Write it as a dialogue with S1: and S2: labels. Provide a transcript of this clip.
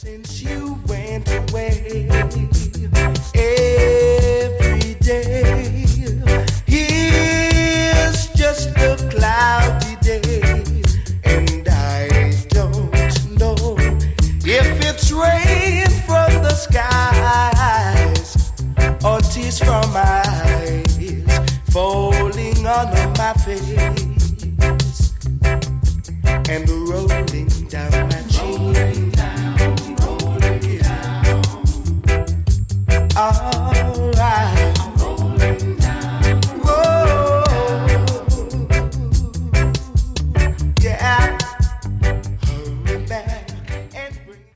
S1: Since you went away, every day is just a cloudy day, and I don't know if it's rain from the skies or tears from my eyes falling on my face and rolling down my cheek. Alright.